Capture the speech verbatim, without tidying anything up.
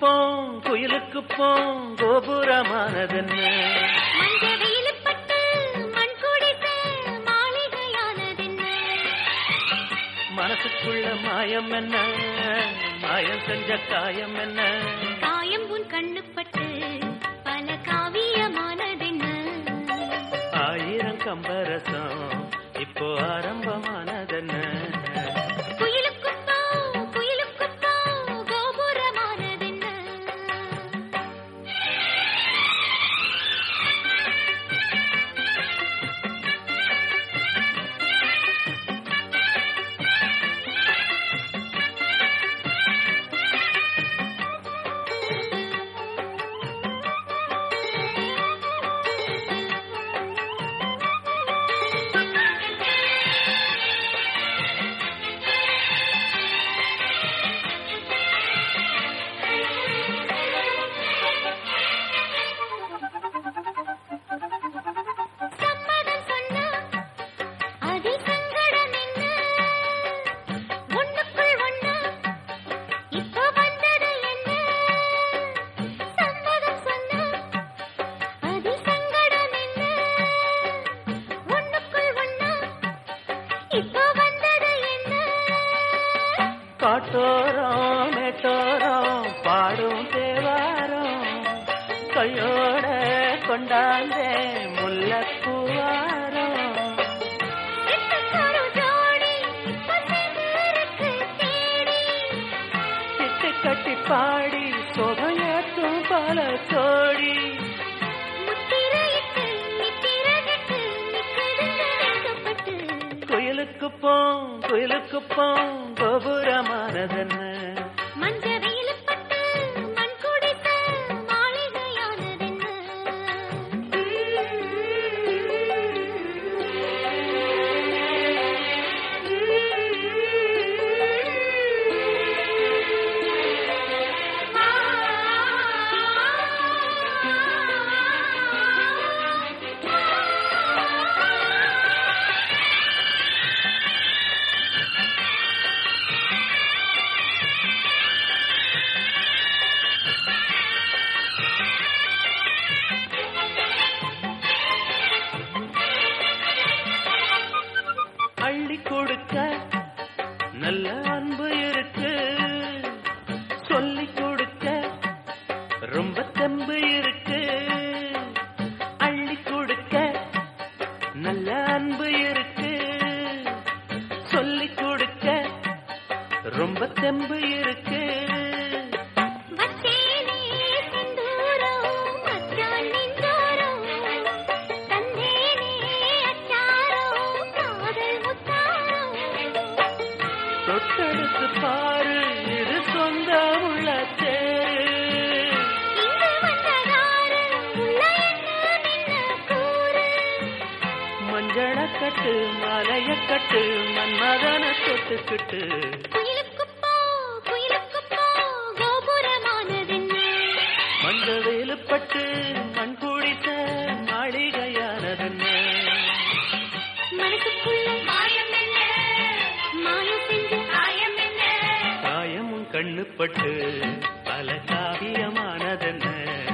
போம் குயிலுக்கு போம் கோபுரமானதென்ன மஞ்ச வெயிலுப்பட்டு மண் குடித்த மாளிகையானதென்ன மனசுக்குள்ள மாயம் என்ன மாயம் செஞ்ச காயம் என்ன காயம் உன் கண்ணுப்பட்டு பல காவியமானதென்ன ஆயிரம் கம்பரசம் இப்போ ஆரம்பமானதென்ன காட்டோரம் மேட்டோரம் பாடும் தேவாரம் கையோட கொண்டாந்தே முல்லப்பூவாரம் சிட்டு கட்டி பாடி சொகையாற்றும் பல சோடி குயிலுக்கு போம் குயிலுக்கு போம் கோபுரமானதென்ன மஞ்ச வெயிலுப்பட்டு மண் குடித்த மாளிகையானதென்ன அள்ளி கொடுக்க நல்ல அன்பு இருக்கு சொல்லி கொடுக்க ரொம்ப தெம்பு இருக்கு அள்ளி கொடுக்க நல்ல அன்பு இருக்கு சொல்லி கொடுக்க ரொம்ப தெம்பு இருக்கு தொட்டெடுத்து பாரு இது சொந்த உள்ளத்தே மஞ்சள கட்டு மலைய கட்டு மன்மதன தொட்டுக்கிட்டு மஞ்ச வேலுப்பட்டு மண் குடித்த மாளிகையானதென்ன காயமும் கண்ணுப்பட்டு பல காவியமானதென்ன